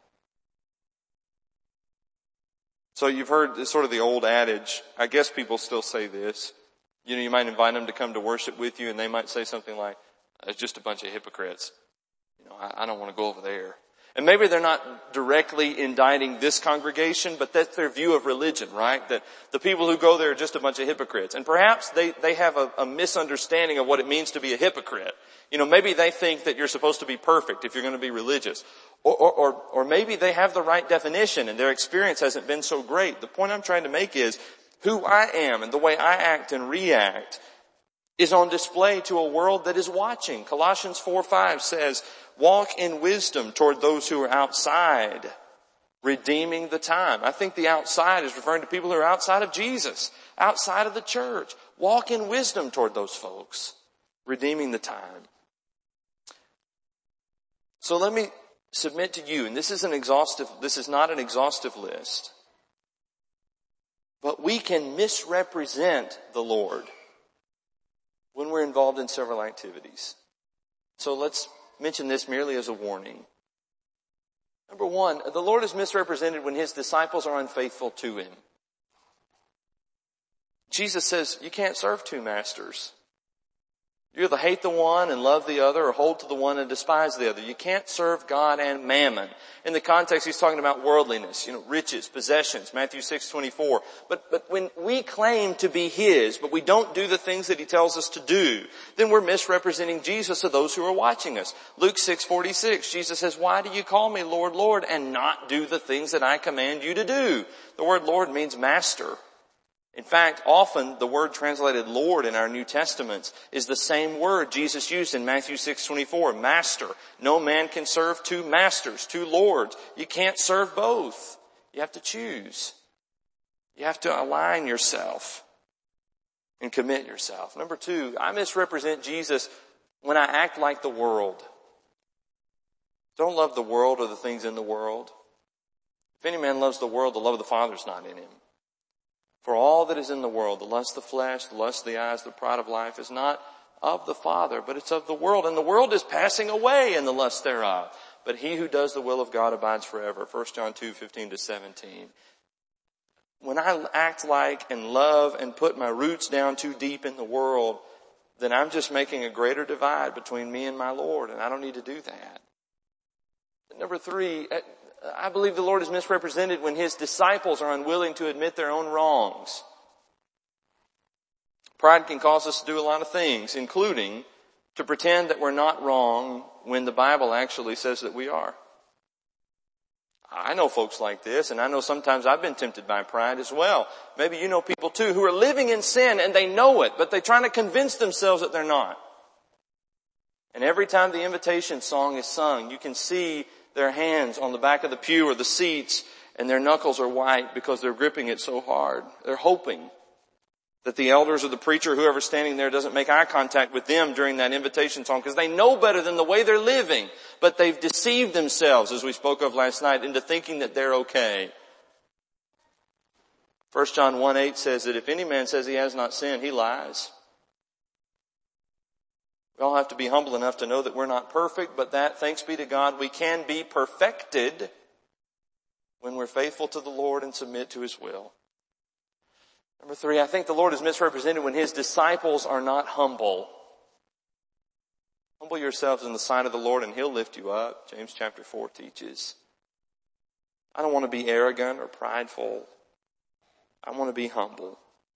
Speaker 3: So you've heard sort of the old adage, I guess people still say this. You know, you might invite them to come to worship with you and they might say something like, it's just a bunch of hypocrites. You know, I, I don't want to go over there. And maybe they're not directly indicting this congregation, but that's their view of religion, right? That the people who go there are just a bunch of hypocrites. And perhaps they, they have a, a misunderstanding of what it means to be a hypocrite. You know, maybe they think that you're supposed to be perfect if you're going to be religious. Or, or, or, or maybe they have the right definition and their experience hasn't been so great. The point I'm trying to make is who I am and the way I act and react is on display to a world that is watching. Colossians four five says, walk in wisdom toward those who are outside, redeeming the time. I think the outside is referring to people who are outside of Jesus, outside of the church. Walk in wisdom toward those folks, redeeming the time. So let me submit to you, and this is an exhaustive, this is not an exhaustive list, but we can misrepresent the Lord when we're involved in several activities. So let's mention this merely as a warning. Number one, the Lord is misrepresented when His disciples are unfaithful to Him. Jesus says, you can't serve two masters. You either hate the one and love the other or hold to the one and despise the other. You can't serve God and mammon. In the context, He's talking about worldliness, you know, riches, possessions, Matthew six twenty-four. But, but when we claim to be His, but we don't do the things that He tells us to do, then we're misrepresenting Jesus to those who are watching us. Luke six forty-six, Jesus says, why do you call me Lord, Lord, and not do the things that I command you to do? The word Lord means master. In fact, often the word translated Lord in our New Testaments is the same word Jesus used in Matthew six twenty-four, master. No man can serve two masters, two lords. You can't serve both. You have to choose. You have to align yourself and commit yourself. Number two, I misrepresent Jesus when I act like the world. Don't love the world or the things in the world. If any man loves the world, the love of the Father is not in him. For all that is in the world, the lust of the flesh, the lust of the eyes, the pride of life, is not of the Father, but it's of the world. And the world is passing away in the lust thereof. But he who does the will of God abides forever. First John two fifteen to seventeen. When I act like and love and put my roots down too deep in the world, then I'm just making a greater divide between me and my Lord, and I don't need to do that. Number three, I believe the Lord is misrepresented when His disciples are unwilling to admit their own wrongs. Pride can cause us to do a lot of things, including to pretend that we're not wrong when the Bible actually says that we are. I know folks like this, and I know sometimes I've been tempted by pride as well. Maybe you know people too who are living in sin and they know it, but they're trying to convince themselves that they're not. And every time the invitation song is sung, you can see their hands on the back of the pew or the seats, and their knuckles are white because they're gripping it so hard. They're hoping that the elders or the preacher, whoever's standing there, doesn't make eye contact with them during that invitation song, because they know better than the way they're living. But they've deceived themselves, as we spoke of last night, into thinking that they're okay. First John one eight says that if any man says he has not sinned, he lies. We all have to be humble enough to know that we're not perfect, but that, thanks be to God, we can be perfected when we're faithful to the Lord and submit to His will. Number three, I think the Lord is misrepresented when His disciples are not humble. Humble yourselves in the sight of the Lord and He'll lift you up, James chapter four teaches. I don't want to be arrogant or prideful. I want to be humble.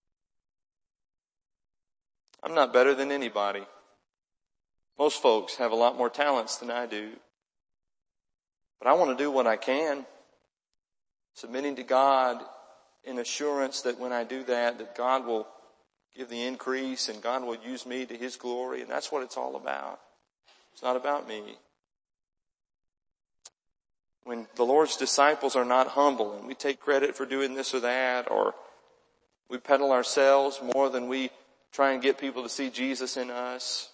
Speaker 3: I'm not better than anybody. Most folks have a lot more talents than I do. But I want to do what I can, submitting to God in assurance that when I do that, that God will give the increase and God will use me to His glory. And that's what it's all about. It's not about me. When the Lord's disciples are not humble and we take credit for doing this or that, or we peddle ourselves more than we try and get people to see Jesus in us,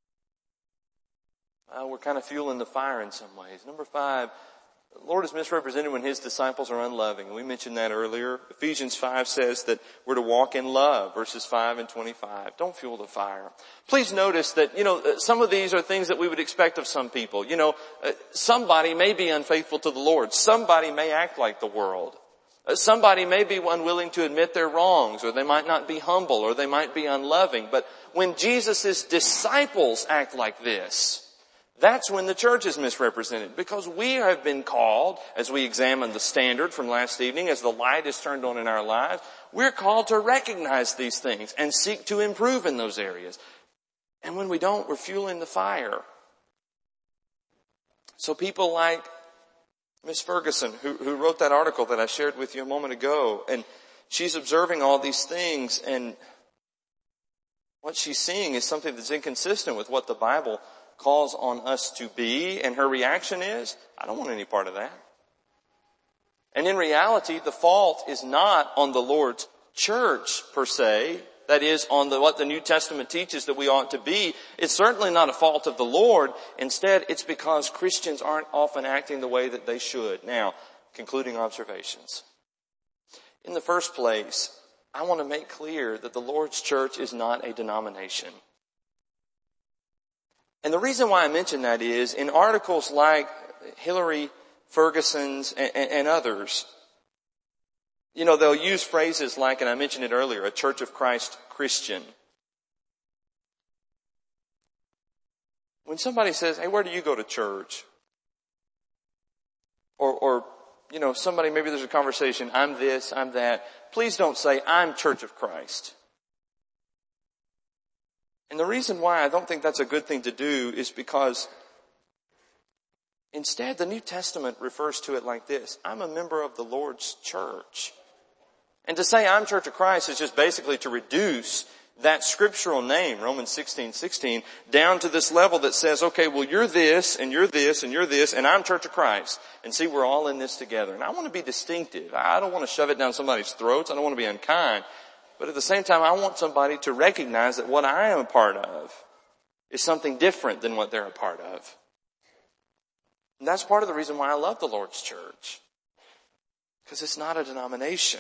Speaker 3: uh, we're kind of fueling the fire in some ways. Number five, the Lord is misrepresented when His disciples are unloving. We mentioned that earlier. Ephesians five says that we're to walk in love, verses five and twenty-five. Don't fuel the fire. Please notice that, you know, some of these are things that we would expect of some people. You know, somebody may be unfaithful to the Lord. Somebody may act like the world. Somebody may be unwilling to admit their wrongs, or they might not be humble, or they might be unloving. But when Jesus' disciples act like this, that's when the church is misrepresented, because we have been called, as we examine the standard from last evening, as the light is turned on in our lives, we're called to recognize these things and seek to improve in those areas. And when we don't, we're fueling the fire. So people like Miss Ferguson, who, who wrote that article that I shared with you a moment ago, and she's observing all these things, and what she's seeing is something that's inconsistent with what the Bible calls on us to be, and her reaction is, I don't want any part of that. And in reality, the fault is not on the Lord's church per se, that is on the, what the New Testament teaches that we ought to be. It's certainly not a fault of the Lord. Instead, it's because Christians aren't often acting the way that they should. Now, concluding observations. In the first place, I want to make clear that the Lord's church is not a denomination. And the reason why I mention that is, in articles like Hillary Ferguson's and, and, and others, you know, they'll use phrases like, and I mentioned it earlier, a Church of Christ Christian. When somebody says, hey, where do you go to church? Or, or, you know, somebody, maybe there's a conversation, I'm this, I'm that. Please don't say, I'm Church of Christ. And the reason why I don't think that's a good thing to do is because instead the New Testament refers to it like this. I'm a member of the Lord's church. And to say I'm Church of Christ is just basically to reduce that scriptural name, Romans sixteen sixteen, down to this level that says, okay, well, you're this, and you're this, and you're this, and I'm Church of Christ. And see, we're all in this together. And I want to be distinctive. I don't want to shove it down somebody's throats. I don't want to be unkind. But at the same time, I want somebody to recognize that what I am a part of is something different than what they're a part of. And that's part of the reason why I love the Lord's church. Because it's not a denomination.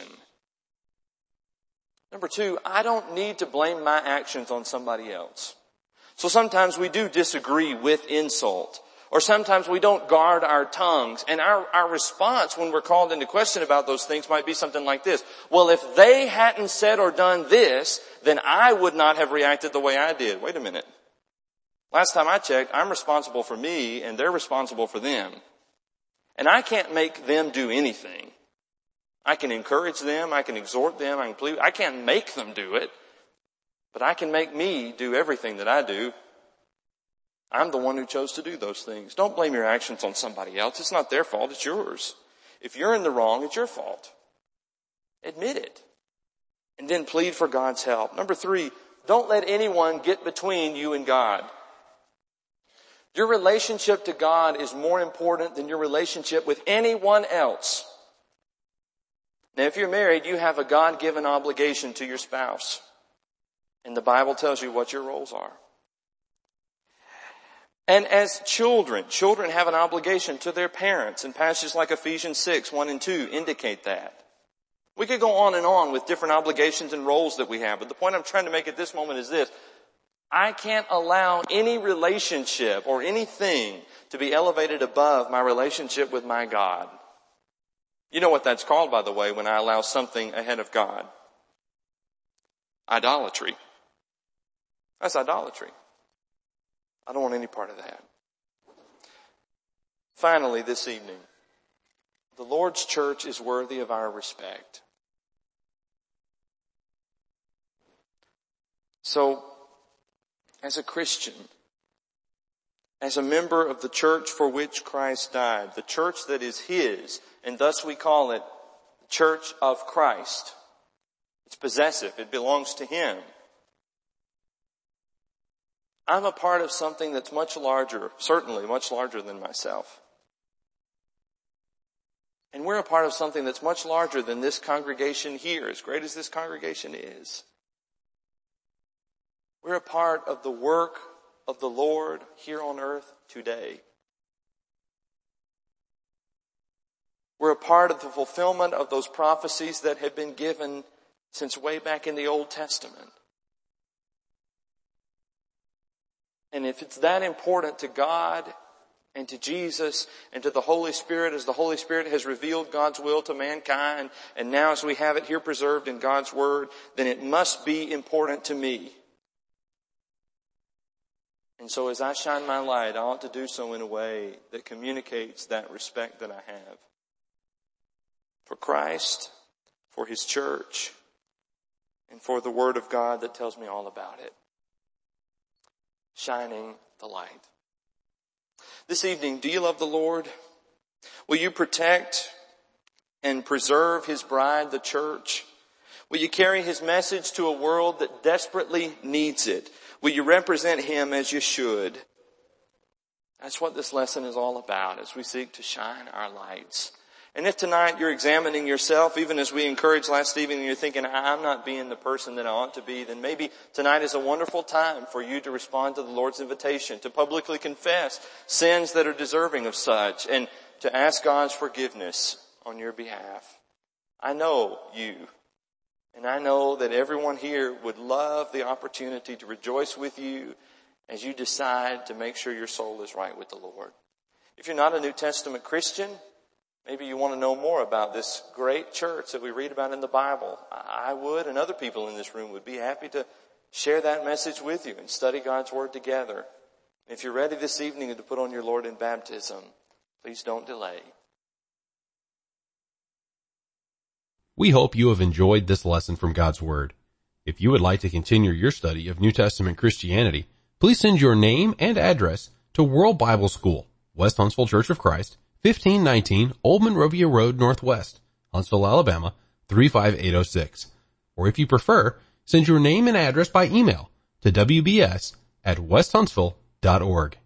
Speaker 3: Number two, I don't need to blame my actions on somebody else. So sometimes we do disagree with insult. Or sometimes we don't guard our tongues. And our, our response when we're called into question about those things might be something like this. Well, if they hadn't said or done this, then I would not have reacted the way I did. Wait a minute. Last time I checked, I'm responsible for me and they're responsible for them. And I can't make them do anything. I can encourage them. I can exhort them. I can plead. I can't make them do it. But I can make me do everything that I do. I'm the one who chose to do those things. Don't blame your actions on somebody else. It's not their fault. It's yours. If you're in the wrong, it's your fault. Admit it. And then plead for God's help. Number three, don't let anyone get between you and God. Your relationship to God is more important than your relationship with anyone else. Now, if you're married, you have a God-given obligation to your spouse. And the Bible tells you what your roles are. And as children, children have an obligation to their parents. And passages like Ephesians six, one and two indicate that. We could go on and on with different obligations and roles that we have. But the point I'm trying to make at this moment is this. I can't allow any relationship or anything to be elevated above my relationship with my God. You know what that's called, by the way, when I allow something ahead of God? Idolatry. That's idolatry. I don't want any part of that. Finally, this evening, the Lord's church is worthy of our respect. So, as a Christian, as a member of the church for which Christ died, the church that is His, and thus we call it the Church of Christ. It's possessive. It belongs to Him. I'm a part of something that's much larger, certainly much larger than myself. And we're a part of something that's much larger than this congregation here, as great as this congregation is. We're a part of the work of the Lord here on earth today. We're a part of the fulfillment of those prophecies that have been given since way back in the Old Testament. And if it's that important to God and to Jesus and to the Holy Spirit, as the Holy Spirit has revealed God's will to mankind, and now as we have it here preserved in God's Word, then it must be important to me. And so as I shine my light, I ought to do so in a way that communicates that respect that I have for Christ, for His church, and for the Word of God that tells me all about it. Shining the light. This evening, do you love the Lord? Will you protect and preserve His bride, the church? Will you carry His message to a world that desperately needs it? Will you represent Him as you should? That's what this lesson is all about as we seek to shine our lights. And if tonight you're examining yourself, even as we encouraged last evening, and you're thinking, I'm not being the person that I ought to be, then maybe tonight is a wonderful time for you to respond to the Lord's invitation, to publicly confess sins that are deserving of such, and to ask God's forgiveness on your behalf. I know you, and I know that everyone here would love the opportunity to rejoice with you as you decide to make sure your soul is right with the Lord. If you're not a New Testament Christian, maybe you want to know more about this great church that we read about in the Bible. I would, and other people in this room would be happy to share that message with you and study God's Word together. If you're ready this evening to put on your Lord in baptism, please don't delay.
Speaker 1: We hope you have enjoyed this lesson from God's Word. If you would like to continue your study of New Testament Christianity, please send your name and address to World Bible School, West Huntsville Church of Christ, fifteen nineteen Old Monrovia Road Northwest, Huntsville, Alabama, three five eight oh six. Or if you prefer, send your name and address by email to w b s at west huntsville dot org.